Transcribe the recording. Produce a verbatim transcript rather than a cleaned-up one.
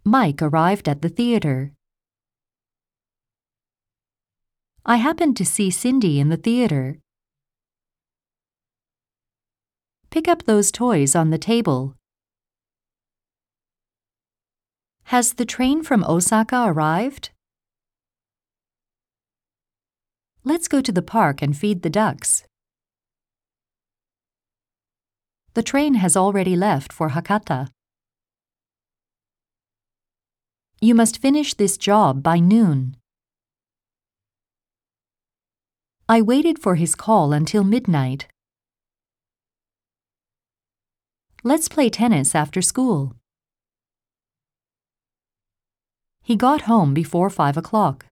Mike arrived at the theater. I happened to see Cindy in the theater. Pick up those toys on the table. Has the train from Osaka arrived? Let's go to the park and feed the ducks. The train has already left for Hakata. You must finish this job by noon. I waited for his call until midnight. Let's play tennis after school. He got home before five o'clock.